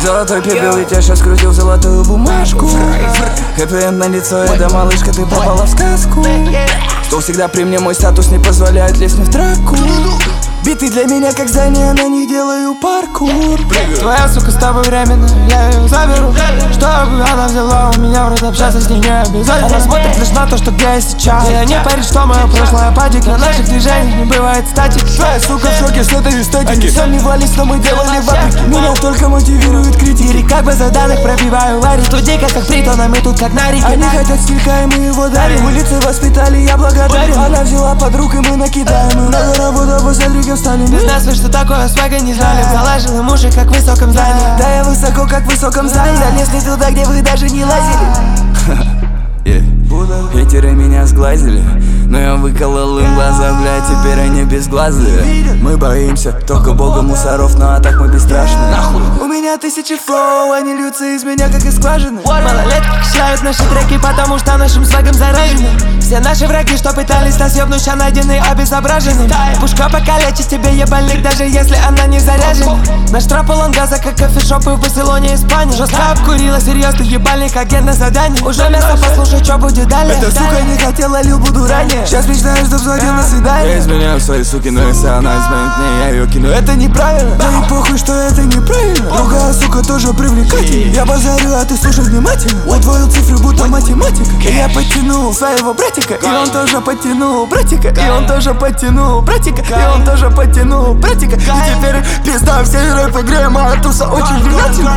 Золотой пепел, ведь я сейчас крутил золотую бумажку. Хэппи-энд на лицо, это малышка, ты попала в сказку. Стол всегда при мне, мой статус не позволяет лезть мне в драку. Биты для меня как здание, на них делаю паркур. Твоя сука с тобой временно, я ее заберу. Чтобы она взяла у меня в рот, общаться с ней не обязательно. Она смотрит лишь на то, что где я сейчас. И не парит, что мое прошлое падик. На наших движениях не бывает статики. Твоя сука в шоке с этой эстетики. Они сомневались, но мы делали ваприки. Меня только мотивирует критики. И как бы заданных пробиваю варит. Тут дико как притон, а мы тут как на реке. Они хотят стилька, и мы его дарим. Улицы воспитали, я благодарен. Она взяла подруг, и мы накидаем. Много работа, посмотри, стали. Без нас вы что такое свага не знали. Заложила уши, как в высоком здании. Да я высоко, как в высоком здании. Залез не туда, где вы даже не лазили. Хейтеры меня сглазили, но я выколол им глаза, блядь, теперь они безглазые. Мы боимся только бога мусоров, ну а так мы бесстрашны. У меня тысячи флоу, они льются из меня, как из скважины. Малолетки качают наши треки, потому что нашим свагом заражены. Все наши враги, что пытались нас ебнуть, ща найдены обезображены. Пушка покалечит тебе ебальник, даже если она не заряжена. Наш троп полон газа, как кофешопы в Барселоне, Испании. Жестко обкурила, серьезный ебальник, агент на задании. Уже место, послушай, что будет далее. Эта сука не хотела, лил буду ранее. Сейчас мечтаю, чтоб звонил на свидание. Я изменяю своей суки, но если она изменит мне, я ее кину. Это неправильно, да и похуй, что это неправильно. Другая сука тоже привлекательна. Я базарю, а ты слушай внимательно. Удвоил цифры, будто математика. И я подтянул своего братика, и он тоже подтянул братика. И он тоже подтянул братика. И он тоже подтянул братика. И теперь пизда, все рэп игре, моя туса очень влиятельна.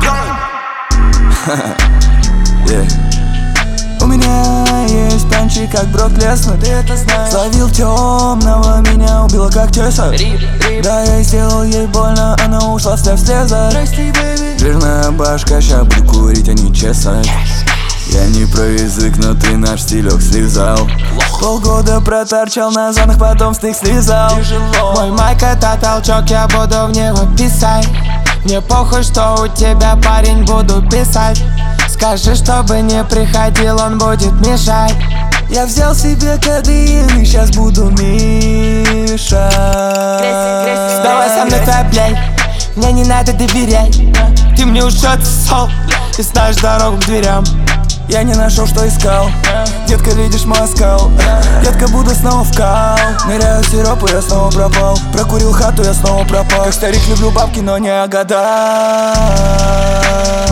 У меня есть танчик, как Брок Леснер, ты это знаешь. Словил темного, меня убила как Чесар. Да, я сделал ей больно, она ушла, вслед слеза. Жирная башка, ща буду курить, а не чесать. Я не про язык, но ты наш стилек слезал. Полгода проторчал на зонах, потом стык слезал. Мой майк это толчок, я буду в него писать. Мне похуй, что у тебя парень, буду писать. Скажи, чтобы не приходил, он будет мешать. Я взял себе кодеин и сейчас буду мешать. Давай со мной твоя блядь, мне не надо доверять. Ты мне уж отсол, ты знаешь дорогу к дверям. Я не нашел, что искал. Детка, видишь мой оскал. Детка, буду снова в кал. Ныряю в сироп, и я снова пропал. Прокурил хату, я снова пропал. Как старик, люблю бабки, но не о годах.